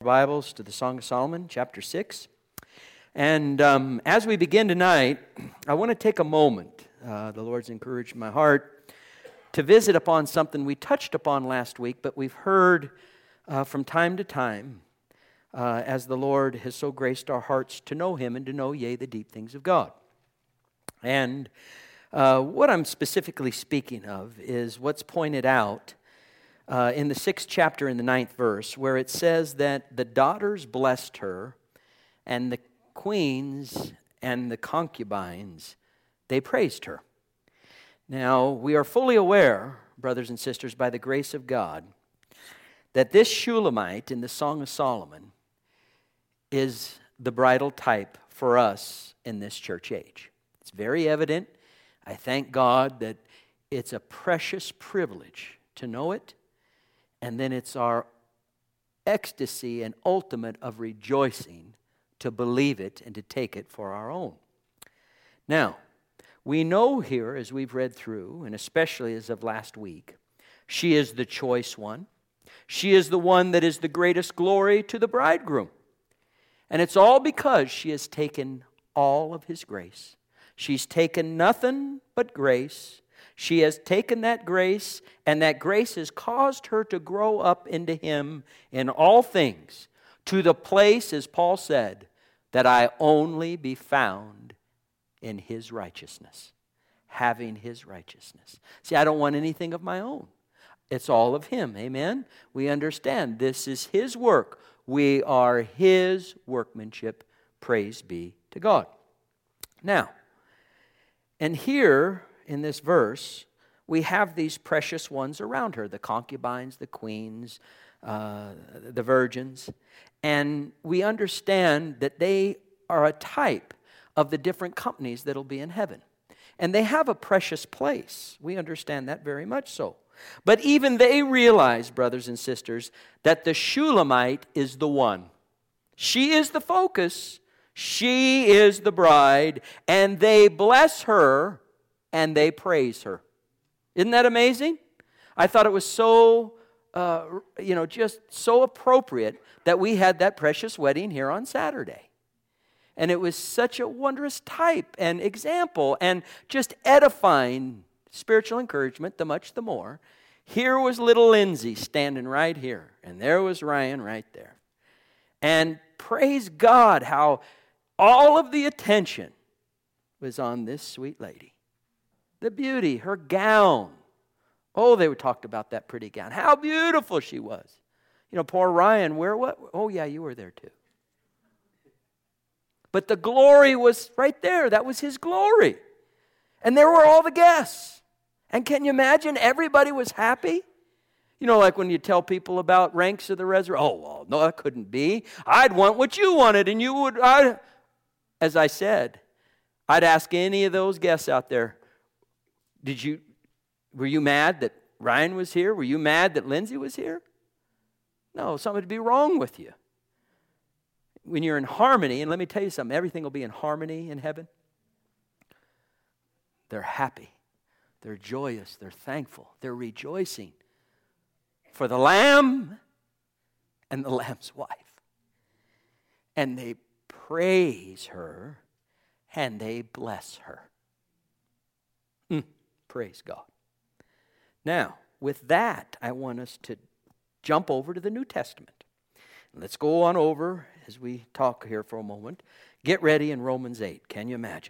Bibles to the Song of Solomon, chapter 6. And as we begin tonight, I want to take a moment, the Lord's encouraged my heart, to visit upon something we touched upon last week, but we've heard from time to time as the Lord has so graced our hearts to know Him and to know, yea, the deep things of God. And what I'm specifically speaking of is what's pointed out in the 6th chapter in the 9th verse, where it says that the daughters blessed her, and the queens and the concubines, they praised her. Now, we are fully aware, brothers and sisters, by the grace of God, that this Shulamite in the Song of Solomon is the bridal type for us in this church age. It's very evident. I thank God that it's a precious privilege to know it. And then it's our ecstasy and ultimate of rejoicing to believe it and to take it for our own. Now, we know here as we've read through, and especially as of last week, she is the choice one. She is the one that is the greatest glory to the bridegroom. And it's all because she has taken all of His grace. She's taken nothing but grace. She has taken that grace, and that grace has caused her to grow up into Him in all things, to the place, as Paul said, that I only be found in His righteousness, having His righteousness. See, I don't want anything of my own. It's all of Him, amen? We understand this is His work. We are His workmanship. Praise be to God. Now, and here in this verse, we have these precious ones around her, the concubines, the queens, the virgins, and we understand that they are a type of the different companies that will be in heaven. And they have a precious place. We understand that very much so. But even they realize, brothers and sisters, that the Shulamite is the one. She is the focus. She is the bride, and they bless her and they praise her. Isn't that amazing? I thought it was so, just so appropriate that we had that precious wedding here on Saturday. And it was such a wondrous type and example and just edifying spiritual encouragement, the much the more. Here was little Lindsay standing right here, and there was Ryan right there. And praise God how all of the attention was on this sweet lady. The beauty, her gown. Oh, they talked about that pretty gown. How beautiful she was. You know, poor Ryan, what? Oh, yeah, you were there too. But the glory was right there. That was his glory. And there were all the guests. And can you imagine? Everybody was happy. You know, like when you tell people about ranks of the resurrection. Oh, well, no, that couldn't be. I'd want what you wanted, and you would. As I said, I'd ask any of those guests out there, were you mad that Ryan was here? Were you mad that Lindsay was here? No, something would be wrong with you. When you're in harmony, and let me tell you something, everything will be in harmony in heaven. They're happy. They're joyous. They're thankful. They're rejoicing for the Lamb and the Lamb's wife. And they praise her and they bless her. Praise God. Now, with that, I want us to jump over to the New Testament. Let's go on over as we talk here for a moment. Get ready in Romans 8. Can you imagine?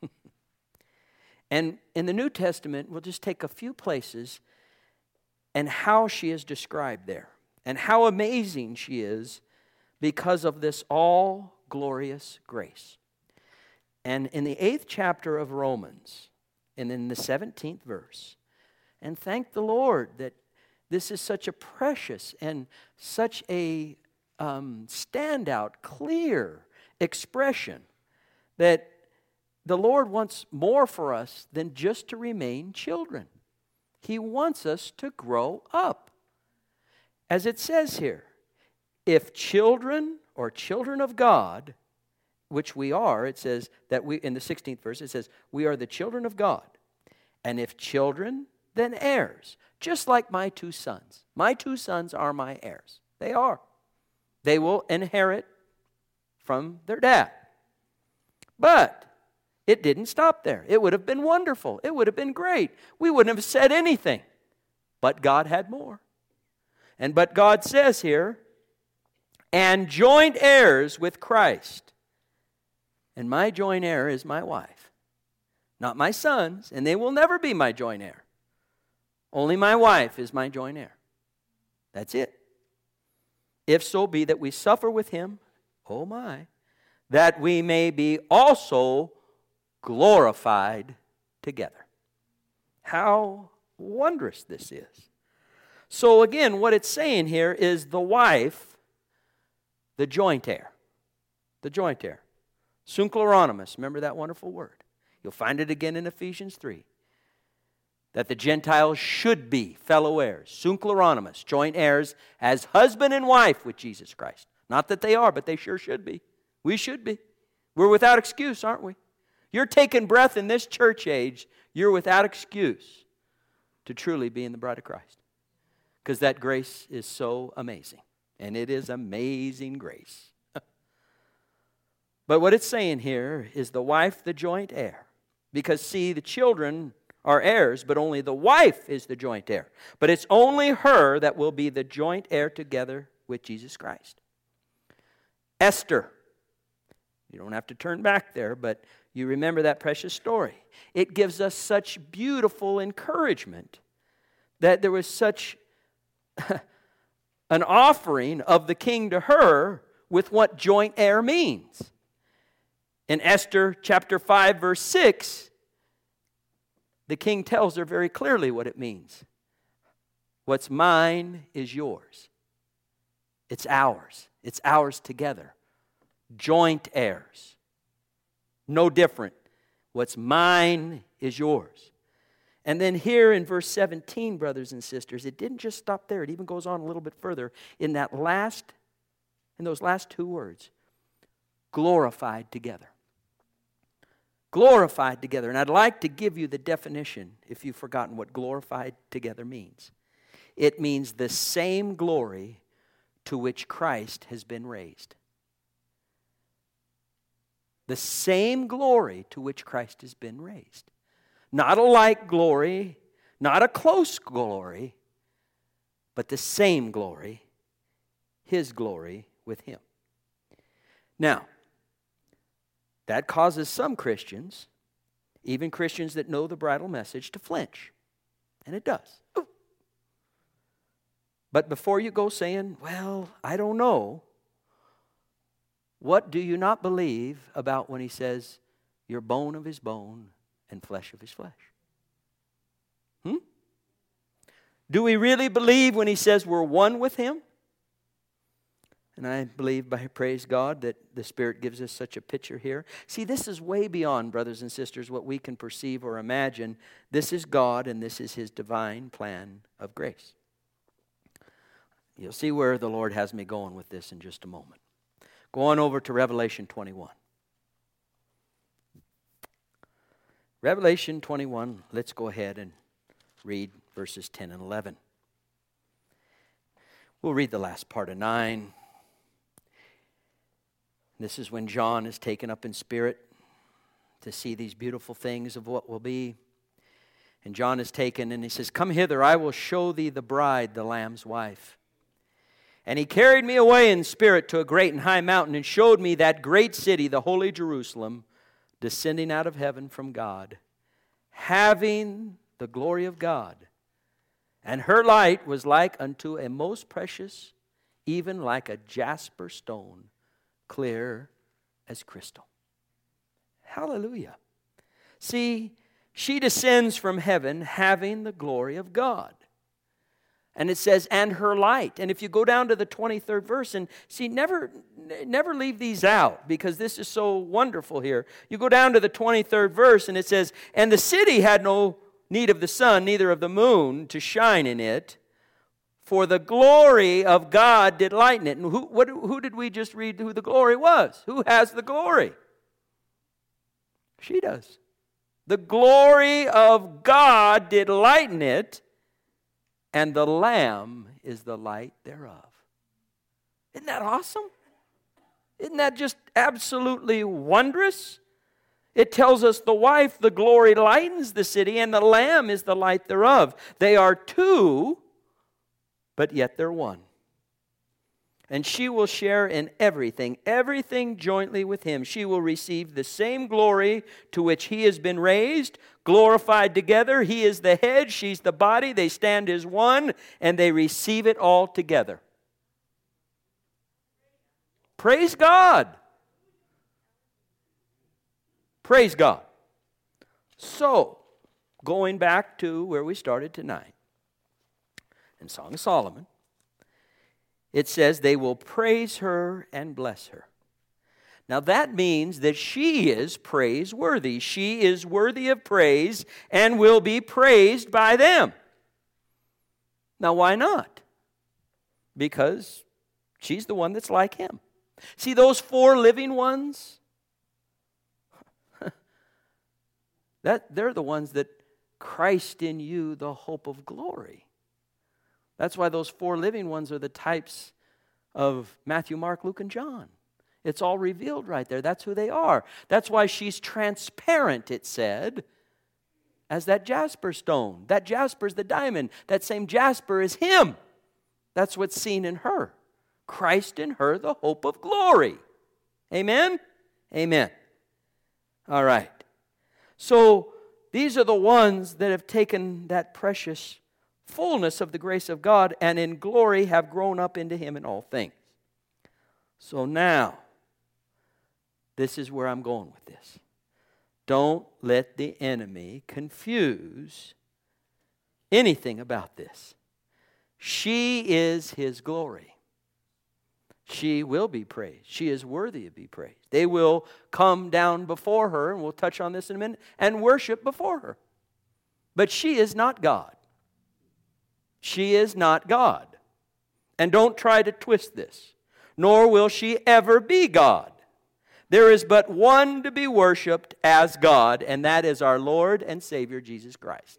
And in the New Testament, we'll just take a few places and how she is described there and how amazing she is because of this all-glorious grace. And in the 8th chapter of Romans, and in the 17th verse, and thank the Lord that this is such a precious and such a standout, clear expression that the Lord wants more for us than just to remain children. He wants us to grow up. As it says here, if children or children of God, which we are, it says that we, in the 16th verse, it says, we are the children of God. And if children, then heirs. Just like my two sons. My two sons are my heirs. They are. They will inherit from their dad. But it didn't stop there. It would have been wonderful. It would have been great. We wouldn't have said anything. But God had more. But God says here, and joint heirs with Christ. And my joint heir is my wife. Not my sons, and they will never be my joint heir. Only my wife is my joint heir. That's it. If so be that we suffer with him, oh my, that we may be also glorified together. How wondrous this is. So again, what it's saying here is the wife, the joint heir. The joint heir. Synchloronymous, remember that wonderful word. You'll find it again in Ephesians 3. That the Gentiles should be fellow heirs, synchloronymous, joint heirs as husband and wife with Jesus Christ. Not that they are, but they sure should be. We should be. We're without excuse, aren't we? You're taking breath in this church age, you're without excuse to truly be in the bride of Christ. Because that grace is so amazing. And it is amazing grace. But what it's saying here is the wife, the joint heir. Because see, the children are heirs, but only the wife is the joint heir. But it's only her that will be the joint heir together with Jesus Christ. Esther. You don't have to turn back there, but you remember that precious story. It gives us such beautiful encouragement that there was such an offering of the king to her with what joint heir means. In Esther chapter 5, verse 6, the king tells her very clearly what it means. What's mine is yours. It's ours. It's ours together. Joint heirs. No different. What's mine is yours. And then here in verse 17, brothers and sisters, it didn't just stop there. It even goes on a little bit further in those last two words. Glorified together. Glorified together. And I'd like to give you the definition, if you've forgotten what glorified together means. It means the same glory to which Christ has been raised. The same glory to which Christ has been raised. Not a like glory, not a close glory, but the same glory, His glory with Him. Now, that causes some Christians, even Christians that know the bridal message, to flinch. And it does. Ooh. But before you go saying, well, I don't know, what do you not believe about when He says, you're bone of His bone and flesh of His flesh? Do we really believe when He says we're one with Him? And I believe, by praise God, that the Spirit gives us such a picture here. See, this is way beyond, brothers and sisters, what we can perceive or imagine. This is God, and this is His divine plan of grace. You'll see where the Lord has me going with this in just a moment. Go on over to Revelation 21. Revelation 21, let's go ahead and read verses 10 and 11. We'll read the last part of 9. This is when John is taken up in spirit to see these beautiful things of what will be. And John is taken and he says, come hither, I will show thee the bride, the Lamb's wife. And he carried me away in spirit to a great and high mountain and showed me that great city, the holy Jerusalem, descending out of heaven from God, having the glory of God. And her light was like unto a most precious, even like a jasper stone, clear as crystal. Hallelujah. See, she descends from heaven having the glory of God. And it says, and her light. And if you go down to the 23rd verse, and see, never leave these out, because this is so wonderful here. You go down to the 23rd verse, and it says, and the city had no need of the sun, neither of the moon to shine in it, for the glory of God did lighten it. And who did we just read who the glory was? Who has the glory? She does. The glory of God did lighten it, and the Lamb is the light thereof. Isn't that awesome? Isn't that just absolutely wondrous? It tells us the wife, the glory, lightens the city, and the Lamb is the light thereof. They are two, but yet they're one. And she will share in everything jointly with him. She will receive the same glory to which he has been raised, glorified together. He is the head, she's the body. They stand as one, and they receive it all together. Praise God. Praise God. So, going back to where we started tonight, in Song of Solomon, it says they will praise her and bless her. Now that means that she is praiseworthy. She is worthy of praise and will be praised by them. Now why not? Because she's the one that's like him. See those four living ones? They're the ones that Christ in you, the hope of glory. That's why those four living ones are the types of Matthew, Mark, Luke, and John. It's all revealed right there. That's who they are. That's why she's transparent, it said, as that jasper stone. That jasper's the diamond. That same jasper is him. That's what's seen in her. Christ in her, the hope of glory. Amen? Amen. All right. So these are the ones that have taken that precious fullness of the grace of God and in glory have grown up into him in all things. So now, this is where I'm going with this. Don't let the enemy confuse anything about this. She is his glory. She will be praised. She is worthy to be praised. They will come down before her, and we'll touch on this in a minute, and worship before her. But she is not God. She is not God. And don't try to twist this. Nor will she ever be God. There is but one to be worshiped as God, and that is our Lord and Savior, Jesus Christ.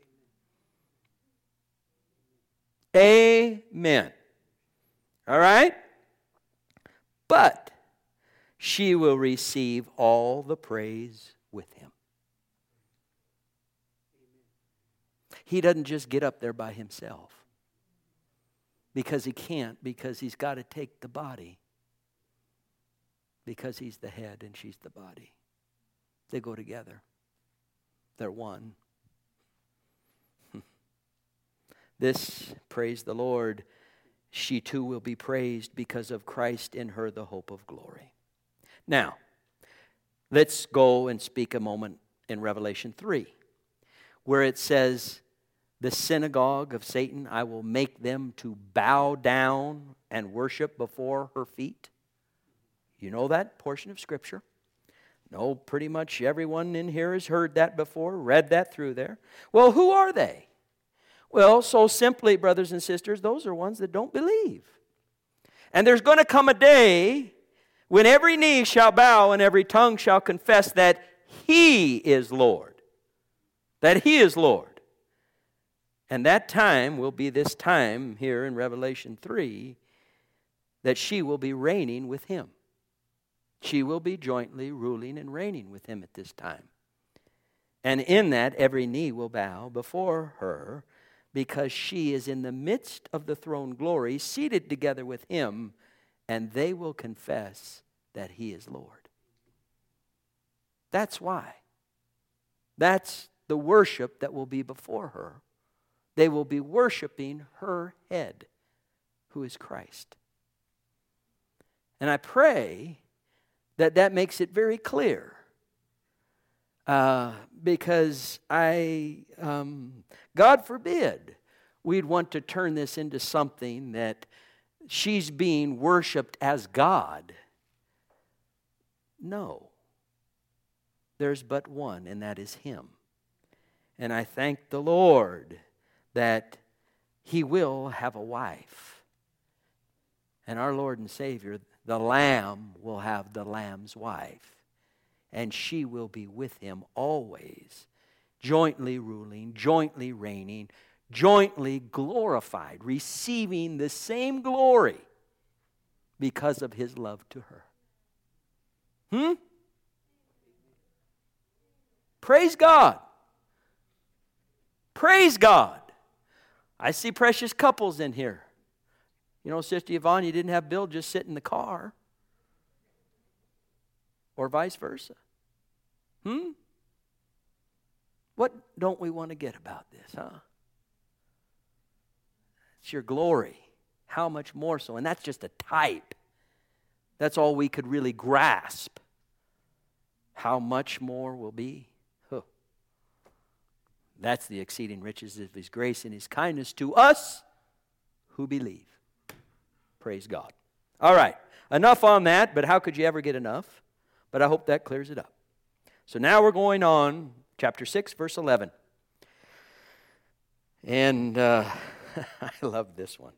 Amen. All right? But she will receive all the praise with him. He doesn't just get up there by himself. Because he can't, because he's got to take the body. Because he's the head and she's the body. They go together. They're one. This, praise the Lord, she too will be praised because of Christ in her, the hope of glory. Now, let's go and speak a moment in Revelation 3, where it says, the synagogue of Satan, I will make them to bow down and worship before her feet. You know that portion of Scripture? No, pretty much everyone in here has heard that before, read that through there. Well, who are they? Well, so simply, brothers and sisters, those are ones that don't believe. And there's going to come a day when every knee shall bow and every tongue shall confess that he is Lord. That he is Lord. And that time will be this time here in Revelation 3 that she will be reigning with him. She will be jointly ruling and reigning with him at this time. And in that, every knee will bow before her because she is in the midst of the throne glory, seated together with him, and they will confess that he is Lord. That's why. That's the worship that will be before her. They will be worshiping her head, who is Christ. And I pray that that makes it very clear. Because God forbid, we'd want to turn this into something that she's being worshiped as God. No. There's but one, and that is him. And I thank the Lord that he will have a wife. And our Lord and Savior, the Lamb, will have the Lamb's wife. And she will be with him always, jointly ruling, jointly reigning, jointly glorified, receiving the same glory because of his love to her. Praise God. Praise God. I see precious couples in here. You know, Sister Yvonne, you didn't have Bill just sit in the car. Or vice versa. What don't we want to get about this, huh? It's your glory. How much more so? And that's just a type. That's all we could really grasp. How much more will be? Huh. That's the exceeding riches of his grace and his kindness to us who believe. Praise God. All right. Enough on that, but how could you ever get enough? But I hope that clears it up. So now we're going on, chapter 6, verse 11. And I love this one.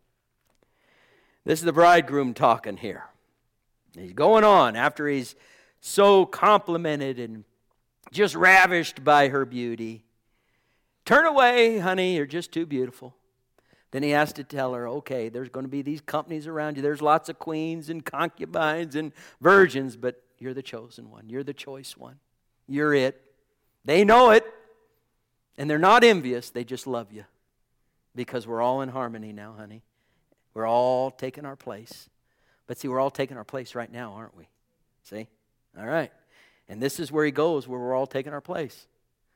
This is the bridegroom talking here. He's going on after he's so complimented and just ravished by her beauty. Turn away, honey, you're just too beautiful. Then he has to tell her, okay, there's going to be these companies around you. There's lots of queens and concubines and virgins, but you're the chosen one. You're the choice one. You're it. They know it. And they're not envious. They just love you. Because we're all in harmony now, honey. We're all taking our place. But see, we're all taking our place right now, aren't we? See? All right. And this is where he goes, where we're all taking our place.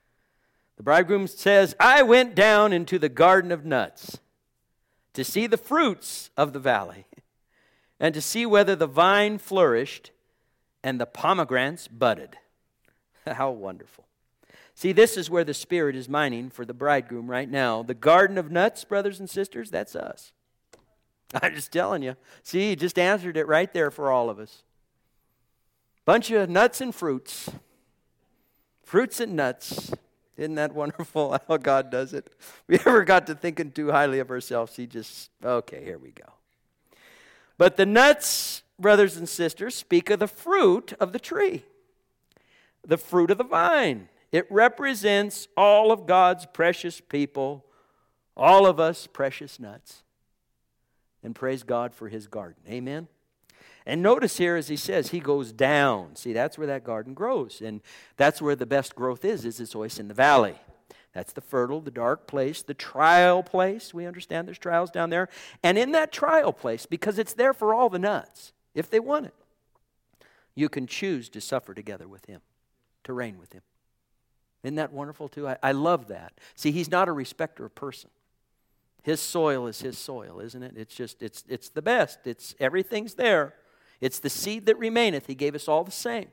The bridegroom says, I went down into the garden of nuts to see the fruits of the valley and to see whether the vine flourished and the pomegranates budded. How wonderful. See, this is where the Spirit is mining for the bridegroom right now. The garden of nuts, brothers and sisters, that's us. I'm just telling you. See, he just answered it right there for all of us. Bunch of nuts and fruits. Fruits and nuts. Isn't that wonderful how God does it? We ever got to thinking too highly of ourselves, he just, okay, here we go. But the nuts, brothers and sisters, speak of the fruit of the tree. The fruit of the vine. It represents all of God's precious people, all of us precious nuts. And praise God for his garden. Amen? And notice here as he says, he goes down. See, that's where that garden grows. And that's where the best growth is it's always in the valley. That's the fertile, the dark place, the trial place. We understand there's trials down there. And in that trial place, because it's there for all the nuts, if they want it, you can choose to suffer together with him, to reign with him. Isn't that wonderful too? I love that. See, he's not a respecter of person. His soil is his soil, isn't it? It's just, it's the best. It's everything's there. It's the seed that remaineth. He gave us all the same.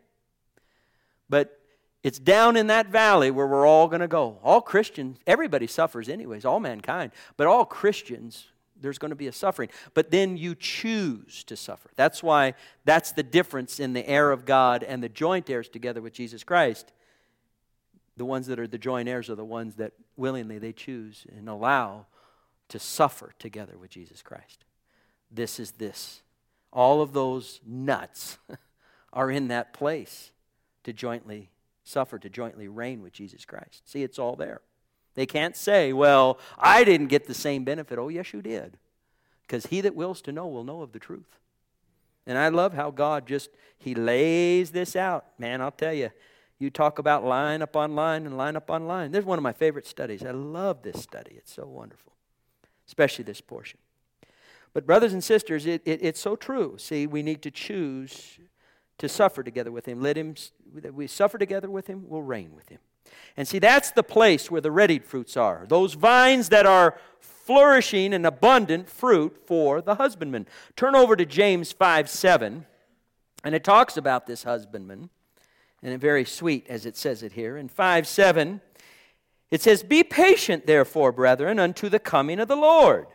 But it's down in that valley where we're all going to go. All Christians, everybody suffers anyways, all mankind. But all Christians, there's going to be a suffering. But then you choose to suffer. That's why, that's the difference in the heir of God and the joint heirs together with Jesus Christ. The ones that are the joint heirs are the ones that willingly they choose and allow to suffer together with Jesus Christ. This is this. All of those nuts are in that place to jointly suffer, to jointly reign with Jesus Christ. See, it's all there. They can't say, well, I didn't get the same benefit. Oh, yes, you did. Because he that wills to know will know of the truth. And I love how God just, he lays this out. Man, I'll tell you, you talk about line upon line and line upon line. This is one of my favorite studies. I love this study. It's so wonderful, especially this portion. But brothers and sisters, it's so true. See, we need to choose to suffer together with him. We suffer together with him, we'll reign with him. And see, that's the place where the readied fruits are. Those vines that are flourishing and abundant fruit for the husbandman. Turn over to James 5:7, and it talks about this husbandman. And it's very sweet as it says it here. In 5:7, it says, Be patient, therefore, brethren, unto the coming of the Lord.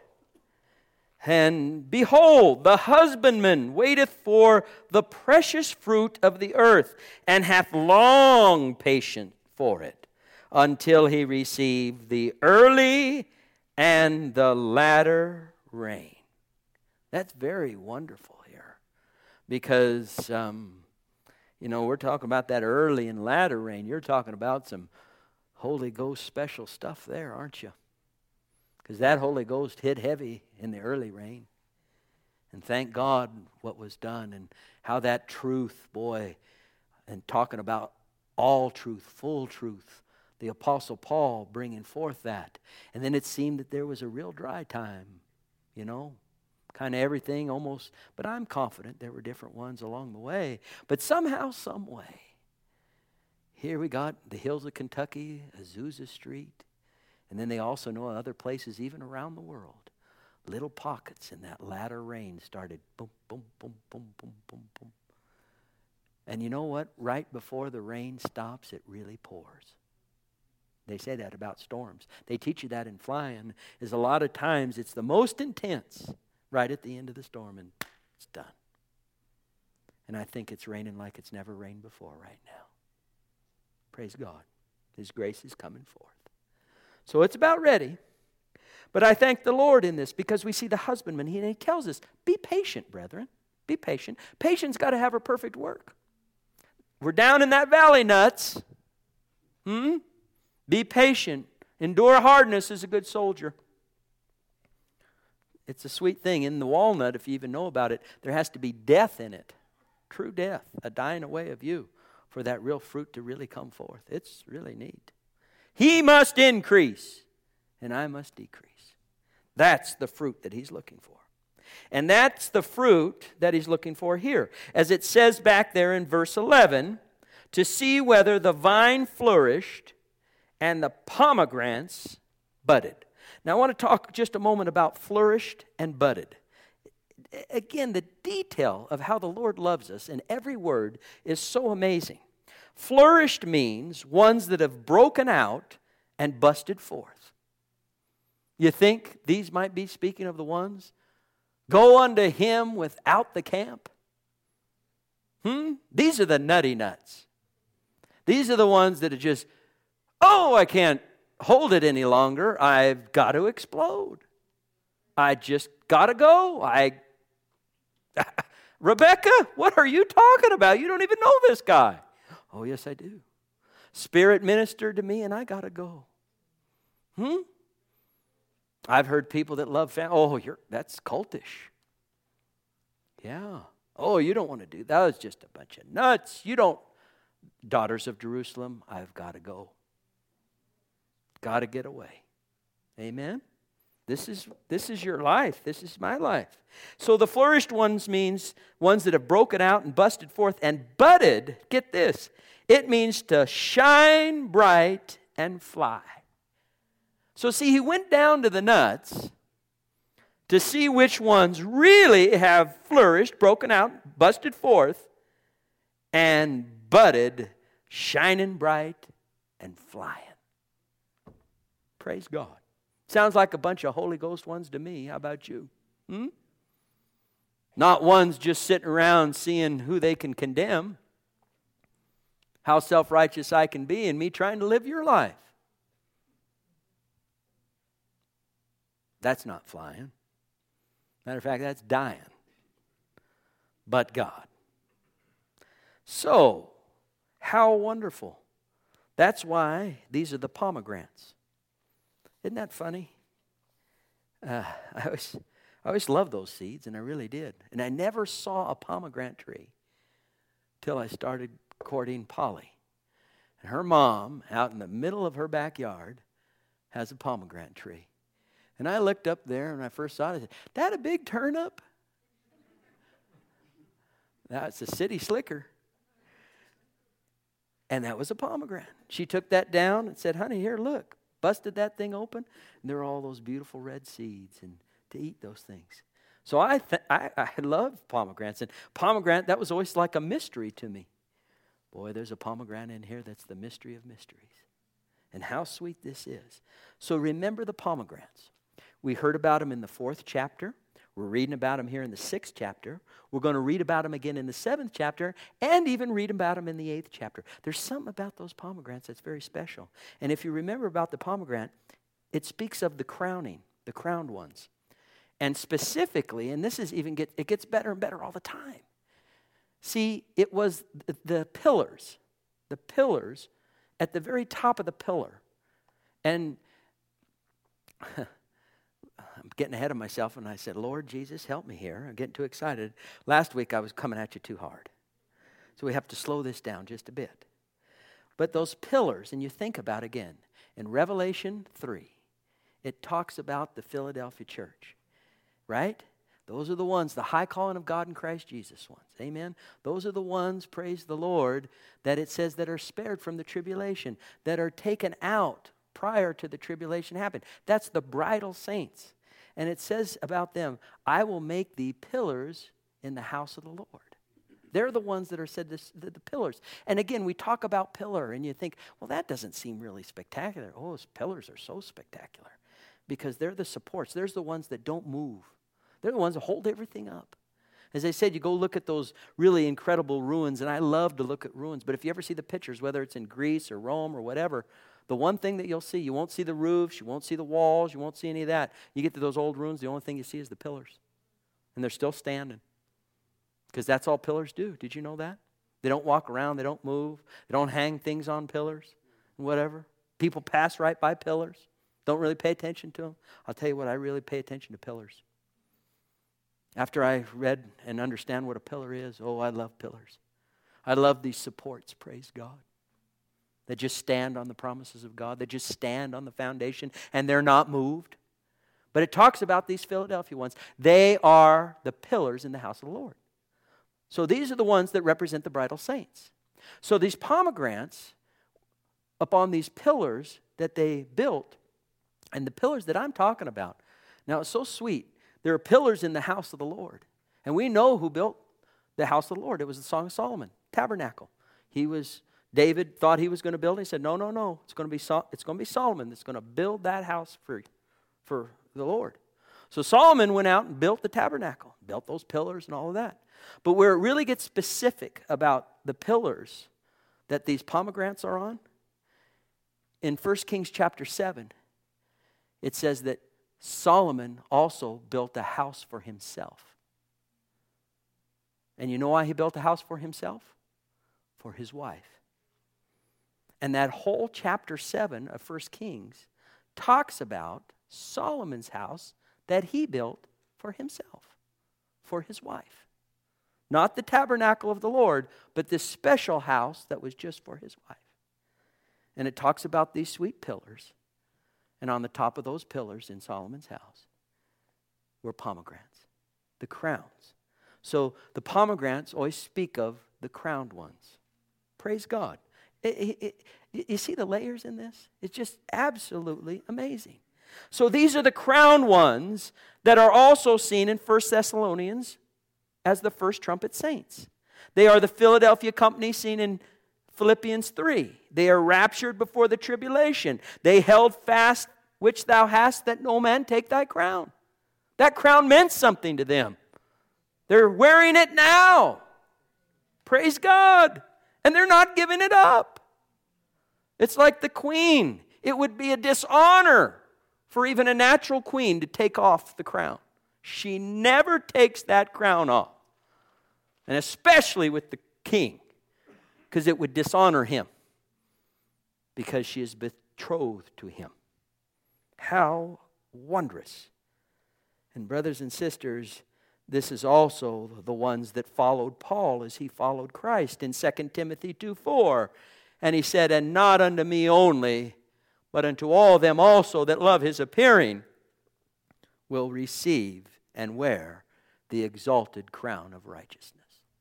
And behold, the husbandman waiteth for the precious fruit of the earth, and hath long patience for it, until he receive the early and the latter rain. That's very wonderful here. Because, we're talking about that early and latter rain. You're talking about some Holy Ghost special stuff there, aren't you? Because that Holy Ghost hit heavy in the early rain. And thank God what was done and how that truth, boy, and talking about all truth, full truth, the Apostle Paul bringing forth that. And then it seemed that there was a real dry time, kind of everything almost. But I'm confident there were different ones along the way. But somehow, some way, here we got the hills of Kentucky, Azusa Street, and then they also know other places even around the world. Little pockets in that latter rain started boom, boom, boom, boom, boom, boom, boom. And you know what? Right before the rain stops, it really pours. They say that about storms. They teach you that in flying, is a lot of times it's the most intense right at the end of the storm, and it's done. And I think it's raining like it's never rained before right now. Praise God. His grace is coming forth. So it's about ready. But I thank the Lord in this because we see the husbandman. He tells us, be patient, brethren. Be patient. Patience got to have a perfect work. We're down in that valley, nuts. Be patient. Endure hardness as a good soldier. It's a sweet thing. In the walnut, if you even know about it, there has to be death in it. True death, a dying away of you for that real fruit to really come forth. It's really neat. He must increase, and I must decrease. That's the fruit that he's looking for. And that's the fruit that he's looking for here. As it says back there in verse 11, to see whether the vine flourished and the pomegranates budded. Now I want to talk just a moment about flourished and budded. Again, the detail of how the Lord loves us in every word is so amazing. Flourished means ones that have broken out and busted forth. You think these might be speaking of the ones? Go unto him without the camp. These are the nutty nuts. These are the ones that are just, I can't hold it any longer. I've got to explode. I just got to go. Rebecca, what are you talking about? You don't even know this guy. Oh, yes, I do. Spirit ministered to me and I got to go. I've heard people that love family. That's cultish. Yeah. Oh, you don't want to do that. That was just a bunch of nuts. You don't. Daughters of Jerusalem, I've got to go. Got to get away. Amen? This is your life. This is my life. So the flourished ones means ones that have broken out and busted forth and budded. Get this. It means to shine bright and fly. So see, he went down to the nuts to see which ones really have flourished, broken out, busted forth, and budded, shining bright and flying. Praise God. Sounds like a bunch of Holy Ghost ones to me. How about you? Not ones just sitting around seeing who they can condemn, how self-righteous I can be, and me trying to live your life. That's not flying. Matter of fact, that's dying. But God. So, how wonderful. That's why these are the pomegranates. Isn't that funny? I always loved those seeds, and I really did. And I never saw a pomegranate tree till I started courting Polly. And her mom, out in the middle of her backyard, has a pomegranate tree. And I looked up there, and I first saw it, I said, that a big turnip? That's a city slicker. And that was a pomegranate. She took that down and said, honey, here, look. Busted that thing open, and there are all those beautiful red seeds, and to eat those things. So I love pomegranates. And pomegranate, that was always like a mystery to me. Boy, there's a pomegranate in here that's the mystery of mysteries. And how sweet this is. So remember the pomegranates. We heard about them in the 4th chapter. We're reading about them here in the 6th chapter. We're going to read about them again in the 7th chapter and even read about them in the 8th chapter. There's something about those pomegranates that's very special. And if you remember about the pomegranate, it speaks of the crowning, the crowned ones. And specifically, and this is it gets better and better all the time. See, it was the pillars at the very top of the pillar. And I'm I'm getting ahead of myself, and I said, Lord Jesus, help me here. I'm getting too excited. Last week I was coming at you too hard. So we have to slow this down just a bit. But those pillars, and you think about again, in Revelation 3, it talks about the Philadelphia church, right? Those are the ones, the high calling of God in Christ Jesus ones. Amen? Those are the ones, praise the Lord, that it says that are spared from the tribulation, that are taken out prior to the tribulation happened. That's the bridal saints. And it says about them, I will make thee pillars in the house of the Lord. They're the ones that are said the pillars. And again, we talk about pillar, and you think, well, that doesn't seem really spectacular. Oh, those pillars are so spectacular. Because they're the supports. They're the ones that don't move. They're the ones that hold everything up. As I said, you go look at those really incredible ruins, and I love to look at ruins. But if you ever see the pictures, whether it's in Greece or Rome or whatever, the one thing that you'll see, you won't see the roofs, you won't see the walls, you won't see any of that. You get to those old ruins, the only thing you see is the pillars. And they're still standing. Because that's all pillars do. Did you know that? They don't walk around. They don't move. They don't hang things on pillars and whatever. People pass right by pillars. Don't really pay attention to them. I'll tell you what, I really pay attention to pillars. After I read and understand what a pillar is, oh, I love pillars. I love these supports, praise God, that just stand on the promises of God, that just stand on the foundation, and they're not moved. But it talks about these Philadelphia ones. They are the pillars in the house of the Lord. So these are the ones that represent the bridal saints. So these pomegranates upon these pillars that they built, and the pillars that I'm talking about. Now, it's so sweet. There are pillars in the house of the Lord. And we know who built the house of the Lord. It was the Song of Solomon, tabernacle. David thought he was going to build it. He said, no. It's going to be Solomon that's going to build that house for the Lord. So Solomon went out and built the tabernacle, built those pillars and all of that. But where it really gets specific about the pillars that these pomegranates are on, in 1 Kings chapter 7, it says that Solomon also built a house for himself. And you know why he built a house for himself? For his wife. And that whole chapter 7 of 1 Kings talks about Solomon's house that he built for himself, for his wife. Not the tabernacle of the Lord, but this special house that was just for his wife. And it talks about these sweet pillars. And on the top of those pillars in Solomon's house were pomegranates, the crowns. So the pomegranates always speak of the crowned ones. Praise God. You see the layers in this? It's just absolutely amazing. So these are the crowned ones that are also seen in 1 Thessalonians as the first trumpet saints. They are the Philadelphia company seen in Philippians 3. They are raptured before the tribulation. They held fast which thou hast, that no man take thy crown. That crown meant something to them. They're wearing it now. Praise God. And they're not giving it up. It's like the queen. It would be a dishonor for even a natural queen to take off the crown. She never takes that crown off. And especially with the king, because it would dishonor him, because she is betrothed to him. How wondrous. And brothers and sisters, this is also the ones that followed Paul as he followed Christ in 2 Timothy 2:4. And he said, and not unto me only, but unto all them also that love his appearing, will receive and wear the exalted crown of righteousness.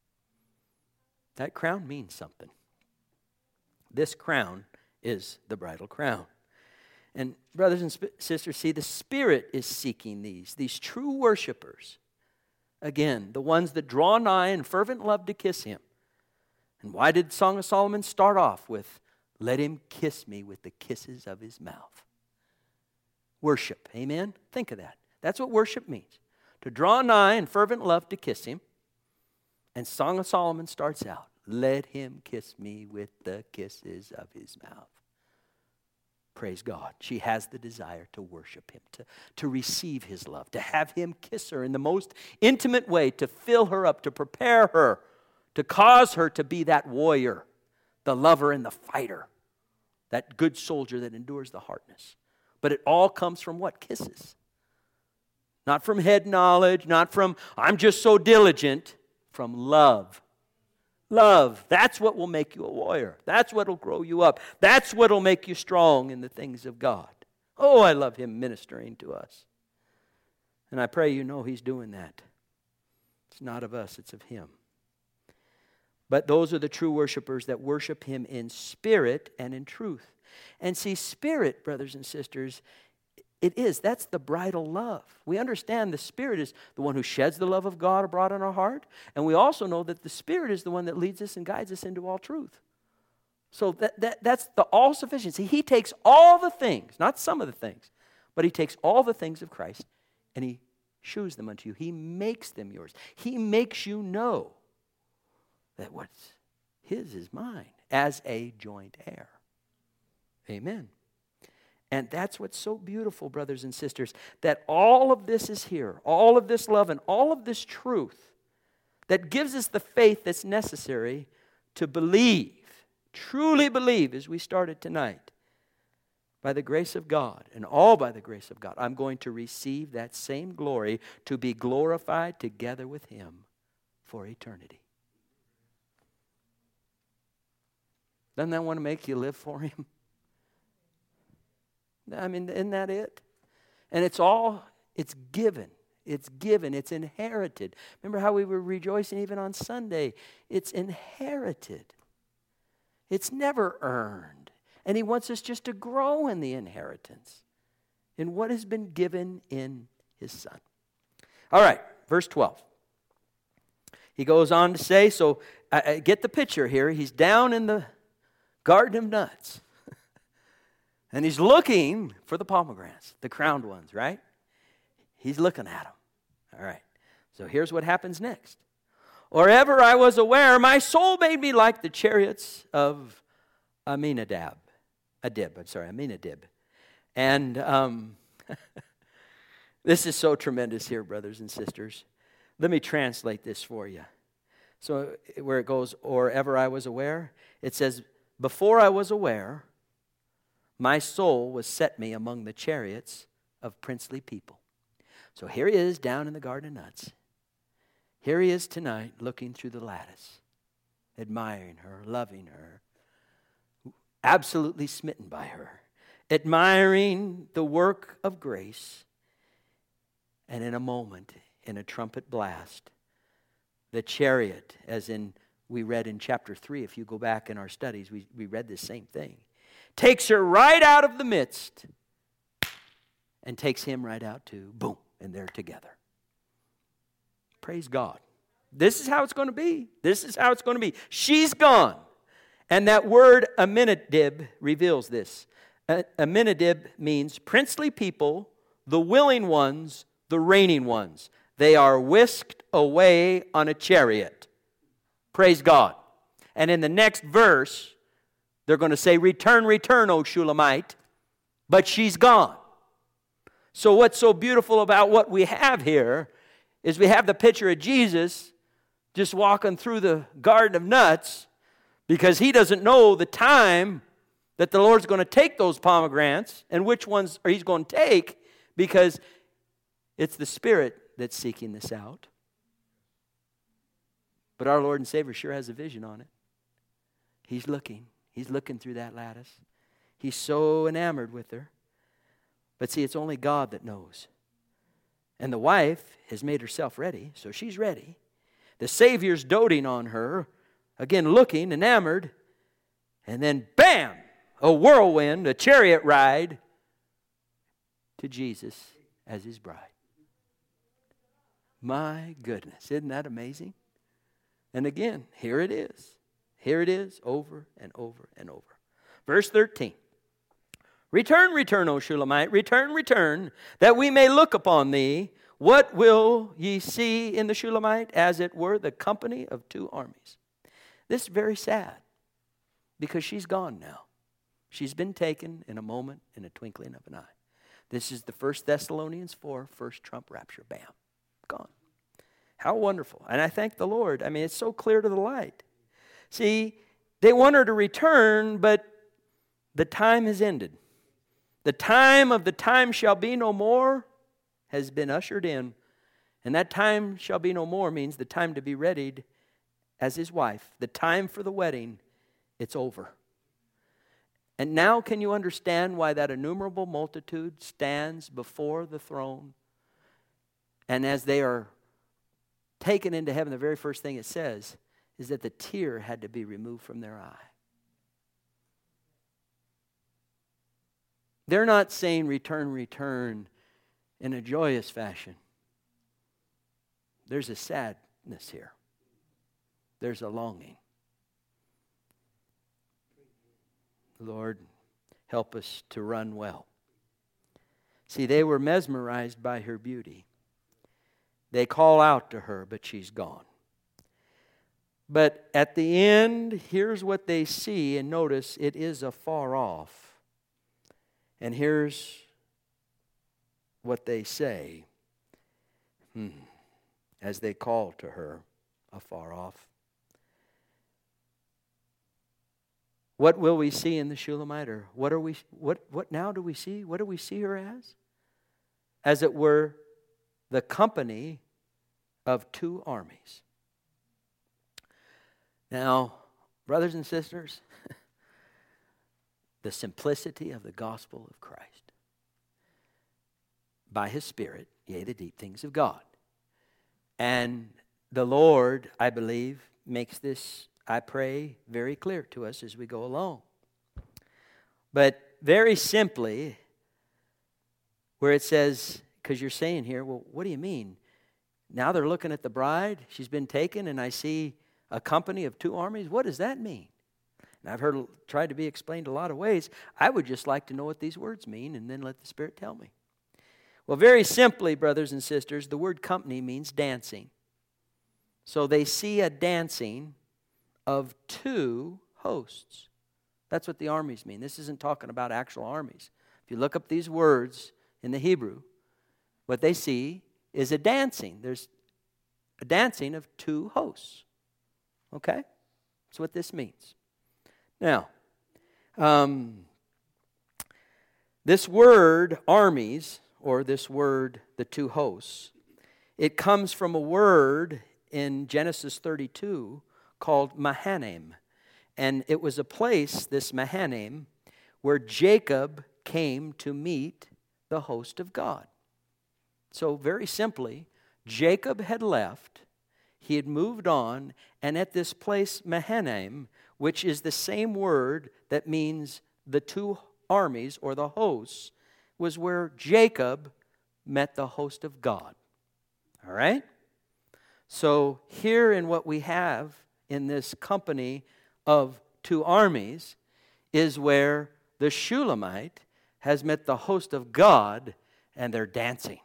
That crown means something. This crown is the bridal crown. And brothers and sisters, see, the Spirit is seeking these true worshipers. Again, the ones that draw nigh in fervent love to kiss him. And why did Song of Solomon start off with, let him kiss me with the kisses of his mouth? Worship, amen? Think of that. That's what worship means. To draw nigh in fervent love to kiss him. And Song of Solomon starts out, let him kiss me with the kisses of his mouth. Praise God. She has the desire to worship him, to receive his love, to have him kiss her in the most intimate way, to fill her up, to prepare her, to cause her to be that warrior, the lover and the fighter, that good soldier that endures the hardness. But it all comes from what? Kisses. Not from head knowledge, not from, I'm just so diligent. From love. Love. That's what will make you a warrior. That's what will grow you up. That's what will make you strong in the things of God. Oh, I love Him ministering to us. And I pray you know He's doing that. It's not of us, it's of Him. But those are the true worshipers that worship Him in spirit and in truth. And see, spirit, brothers and sisters, that's the bridal love. We understand the Spirit is the one who sheds the love of God abroad in our heart. And we also know that the Spirit is the one that leads us and guides us into all truth. So that's the all-sufficiency. He takes all the things, not some of the things, but He takes all the things of Christ and He shews them unto you. He makes them yours. He makes you know that what's His is mine as a joint heir. Amen. And that's what's so beautiful, brothers and sisters, that all of this is here, all of this love and all of this truth that gives us the faith that's necessary to believe, truly believe, as we started tonight, by the grace of God, and all by the grace of God, I'm going to receive that same glory to be glorified together with Him for eternity. Doesn't that want to make you live for Him? I mean, isn't that it? And it's given. It's given. It's inherited. Remember how we were rejoicing even on Sunday? It's inherited. It's never earned. And He wants us just to grow in the inheritance, in what has been given in His Son. All right, verse 12. He goes on to say, so get the picture here. He's down in the Garden of Nuts. And He's looking for the pomegranates, the crowned ones, right? He's looking at them. All right. So here's what happens next. Or ever I was aware, my soul made me like the chariots of Aminadab. And this is so tremendous here, brothers and sisters. Let me translate this for you. So where it goes, or ever I was aware, it says, before I was aware, my soul was set me among the chariots of princely people. So here He is down in the Garden of Nuts. Here He is tonight looking through the lattice, admiring her, loving her, absolutely smitten by her, admiring the work of grace. And in a moment, in a trumpet blast, the chariot, as in we read in chapter 3, if you go back in our studies, we read this same thing. Takes her right out of the midst and takes Him right out too. Boom, and they're together. Praise God. This is how it's going to be. This is how it's going to be. She's gone. And that word Aminadab reveals this. Aminadab means princely people, the willing ones, the reigning ones. They are whisked away on a chariot. Praise God. And in the next verse, they're going to say, return, return, O Shulamite. But she's gone. So what's so beautiful about what we have here is we have the picture of Jesus just walking through the Garden of Nuts because He doesn't know the time that the Lord's going to take those pomegranates and which ones He's going to take because it's the Spirit that's seeking this out. But our Lord and Savior sure has a vision on it. He's looking. He's looking through that lattice. He's so enamored with her. But see, it's only God that knows. And the wife has made herself ready, so she's ready. The Savior's doting on her, again looking, enamored. And then, bam, a whirlwind, a chariot ride to Jesus as His bride. My goodness, isn't that amazing? And again, here it is. Here it is, over and over and over. Verse 13. Return, return, O Shulamite, return, return, that we may look upon thee. What will ye see in the Shulamite? As it were the company of two armies. This is very sad, because she's gone now. She's been taken in a moment, in a twinkling of an eye. This is the 1 Thessalonians 4, first trump rapture. Bam, gone. How wonderful. And I thank the Lord. I mean, it's so clear to the light. See, they want her to return, but the time has ended. The time of the time shall be no more. has been ushered in, and that time shall be no more means the time to be readied as his wife. The time for the wedding, it's over. And now can you understand why that innumerable multitude stands before the throne? And as they are taken into heaven, the very first thing it says is that the tear had to be removed from their eye. They're not saying return, return in a joyous fashion. There's a sadness here. There's a longing. Lord, help us to run well. See, they were mesmerized by her beauty. They call out to her, but she's gone. But at the end, here's what they see, and notice it is afar off. And here's what they say as they call to her afar off. What will we see in the Shulamite? Or what now do we see? What do we see her as? As it were, the company of two armies. Now, brothers and sisters, the simplicity of the gospel of Christ. By His Spirit, yea, the deep things of God. And the Lord, I believe, makes this, I pray, very clear to us as we go along. But very simply, where it says, because you're saying here, well, what do you mean? Now they're looking at the bride. She's been taken, and I see a company of two armies. What does that mean? And I've tried to be explained a lot of ways. I would just like to know what these words mean and then let the Spirit tell me. Well, very simply, brothers and sisters, the word company means dancing. So they see a dancing of two hosts. That's what the armies mean. This isn't talking about actual armies. If you look up these words in the Hebrew, what they see is a dancing. There's a dancing of two hosts. Okay? That's what this means. Now, this word armies, or this word the two hosts, it comes from a word in Genesis 32 called Mahanaim. And it was a place, this Mahanaim, where Jacob came to meet the host of God. So very simply, Jacob had left, he had moved on, and at this place Mahanaim, which is the same word that means the two armies or the hosts, was where Jacob met the host of God. All right? So here in what we have in this company of two armies is where the Shulamite has met the host of God, and they're dancing.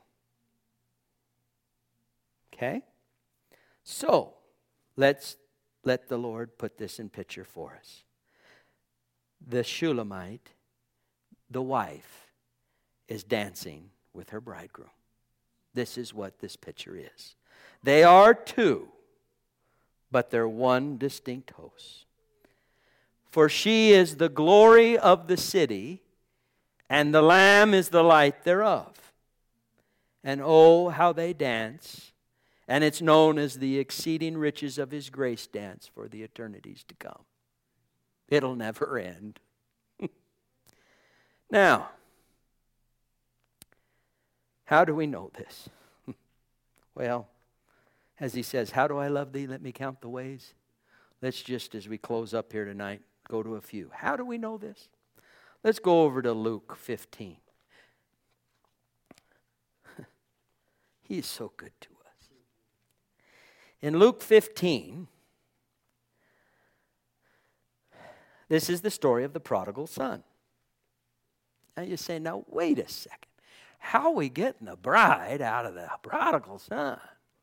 Okay? So, let's let the Lord put this in picture for us. The Shulamite, the wife, is dancing with her bridegroom. This is what this picture is. They are two, but they're one distinct host. For she is the glory of the city, and the Lamb is the light thereof. And oh, how they dance. And it's known as the exceeding riches of His grace dance for the eternities to come. It'll never end. Now, how do we know this? Well, as he says, how do I love thee? Let me count the ways. Let's just, as we close up here tonight, go to a few. How do we know this? Let's go over to Luke 15. He is so good to us. In Luke 15, this is the story of the prodigal son. Now you say, now wait a second. How are we getting the bride out of the prodigal son?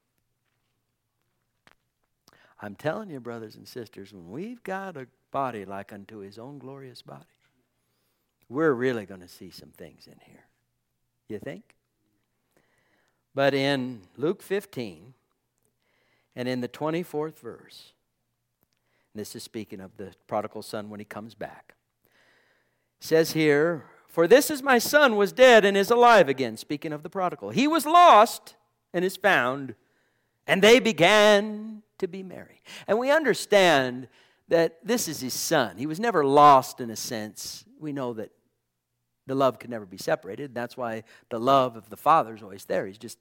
I'm telling you, brothers and sisters, when we've got a body like unto His own glorious body, we're really going to see some things in here. You think? But in Luke 15, and in the 24th verse, this is speaking of the prodigal son when he comes back, it says here, For this is my son was dead and is alive again," speaking of the prodigal. "He was lost and is found." And they began to be merry. And we understand that this is his son. He was never lost in a sense. We know that the love can never be separated. That's why the love of the Father is always there. He's just,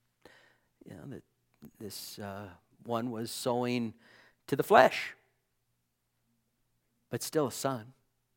this one was sowing to the flesh, but still a son.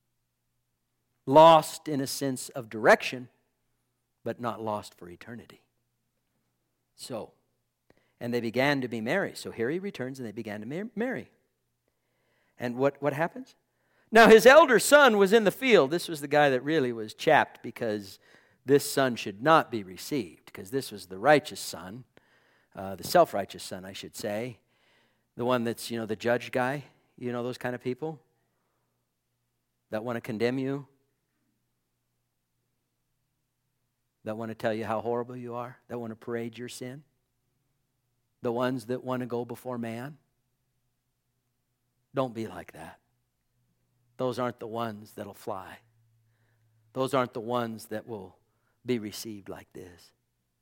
Lost in a sense of direction, but not lost for eternity. So, and they began to be merry. So here he returns and they began to marry. And what happens? Now his elder son was in the field. This was the guy that really was chapped because this son should not be received, because this was the righteous son, the self-righteous son, I should say. The one that's, the judge guy, those kind of people that want to condemn you, that want to tell you how horrible you are, that want to parade your sin, the ones that want to go before man. Don't be like that. Those aren't the ones that'll fly. Those aren't the ones that will be received like this.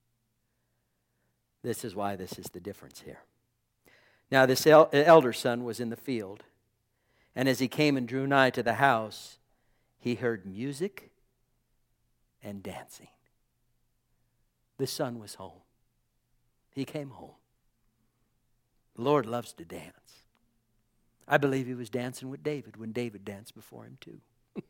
This is why this is the difference here. Now this elder son was in the field, and as he came and drew nigh to the house, he heard music and dancing. The son was home. He came home. The Lord loves to dance. I believe he was dancing with David when David danced before him too.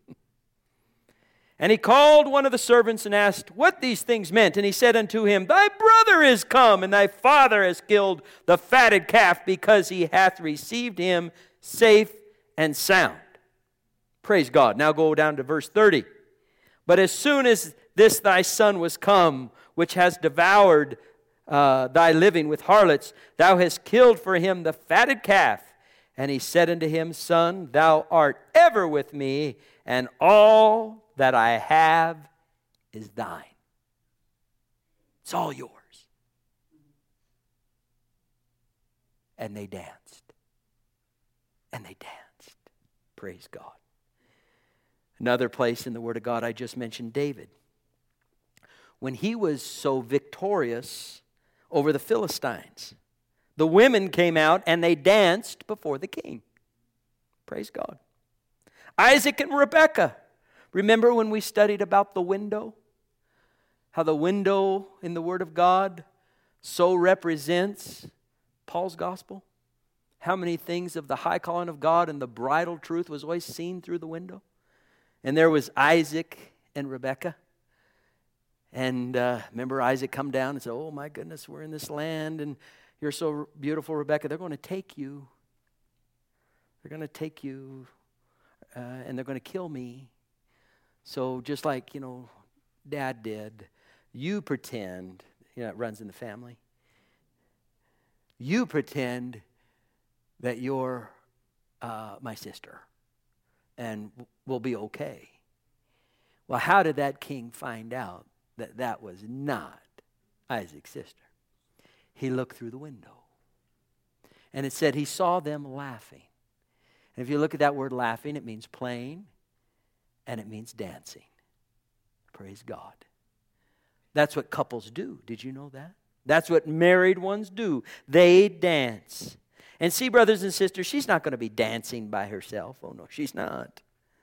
And he called one of the servants and asked what these things meant. And he said unto him, "Thy brother is come, and thy father has killed the fatted calf, because he hath received him safe and sound." Praise God. Now go down to verse 30. "But as soon as this thy son was come, which has devoured thy living with harlots, thou hast killed for him the fatted calf. And he said unto him, Son, thou art ever with me, and all that I have is thine." It's all yours. And they danced. And they danced. Praise God. Another place in the Word of God, I just mentioned David. When he was so victorious over the Philistines, the women came out and they danced before the king. Praise God. Isaac and Rebekah. Remember when we studied about the window? How the window in the Word of God so represents Paul's gospel? How many things of the high calling of God and the bridal truth was always seen through the window? And there was Isaac and Rebekah. And remember Isaac come down and said, "Oh my goodness, we're in this land and you're so beautiful, Rebekah. They're going to take you. They're going to take you and they're going to kill me. So just like, Dad did, you pretend," it runs in the family. "You pretend that you're my sister and we'll be okay." Well, how did that king find out that that was not Isaac's sister? He looked through the window. And it said he saw them laughing. And if you look at that word laughing, it means playing and it means dancing. Praise God. That's what couples do. Did you know that? That's what married ones do. They dance. And see, brothers and sisters, she's not going to be dancing by herself. Oh, no, she's not.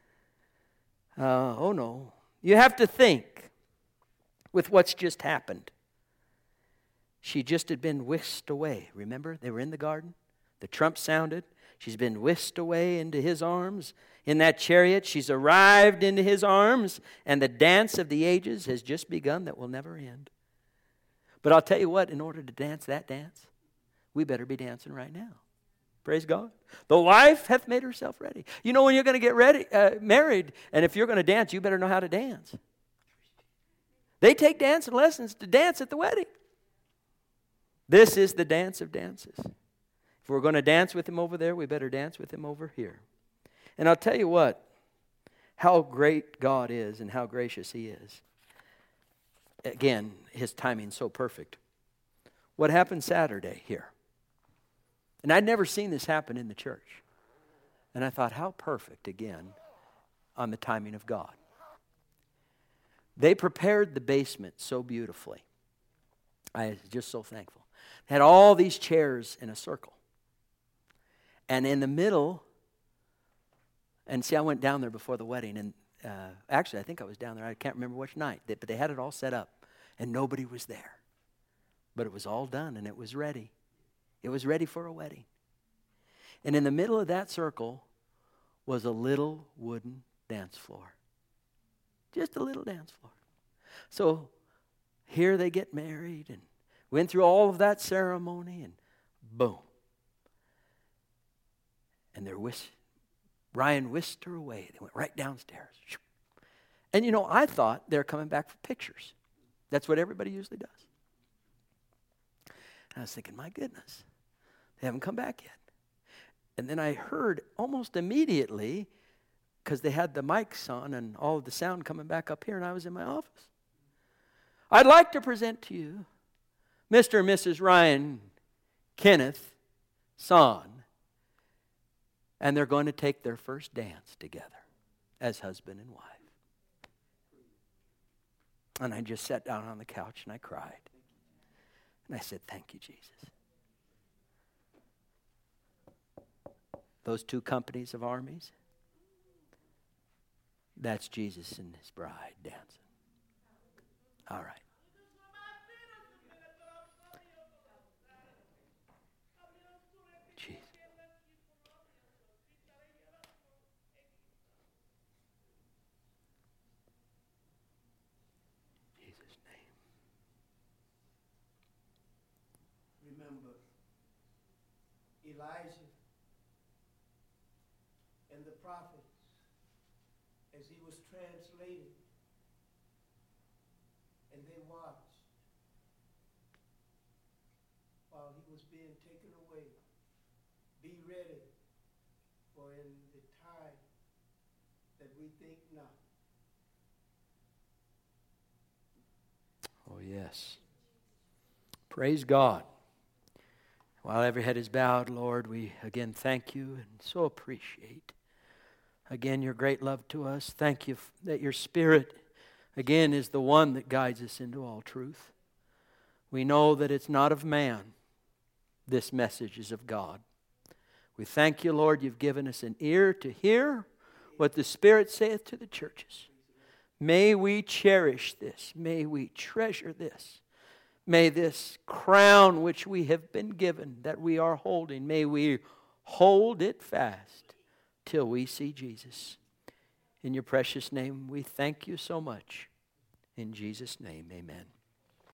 Oh, no. You have to think with what's just happened. She just had been whisked away. Remember, they were in the garden. The trump sounded. She's been whisked away into his arms. In that chariot, she's arrived into his arms, and the dance of the ages has just begun that will never end. But I'll tell you what, in order to dance that dance, we better be dancing right now. Praise God. The wife hath made herself ready. You know when you're going to get ready, married, and if you're going to dance, you better know how to dance. They take dancing lessons to dance at the wedding. This is the dance of dances. If we're going to dance with him over there, we better dance with him over here. And I'll tell you what, how great God is and how gracious he is. Again, his timing's so perfect. What happened Saturday here? And I'd never seen this happen in the church. And I thought, how perfect again on the timing of God. They prepared the basement so beautifully. I was just so thankful. They had all these chairs in a circle. And in the middle, and see, I went down there before the wedding, and actually, I think I was down there. I can't remember which night, but they had it all set up, and nobody was there. But it was all done, and it was ready. It was ready for a wedding. And in the middle of that circle was a little wooden dance floor. Just a little dance floor. So here they get married and went through all of that ceremony, and boom. And Ryan whisked her away. They went right downstairs. And I thought they were coming back for pictures. That's what everybody usually does. And I was thinking, my goodness, they haven't come back yet. And then I heard almost immediately, because they had the mics on and all of the sound coming back up here, and I was in my office. I'd like to present to you Mr. and Mrs. Ryan Kenneth Son. And they're going to take their first dance together as husband and wife. And I just sat down on the couch and I cried. And I said, thank you, Jesus. Those two companies of armies, that's Jesus and his bride dancing. All right. Remember Elijah and the prophets as he was translated, and they watched while he was being taken away. Be ready, for in the time that we think not. Oh, yes. Praise God. While every head is bowed, Lord, we again thank you and so appreciate, again, your great love to us. Thank you that your Spirit, again, is the one that guides us into all truth. We know that it's not of man. This message is of God. We thank you, Lord, you've given us an ear to hear what the Spirit saith to the churches. May we cherish this. May we treasure this. May this crown which we have been given, that we are holding, may we hold it fast till we see Jesus. In your precious name, we thank you so much. In Jesus' name, amen.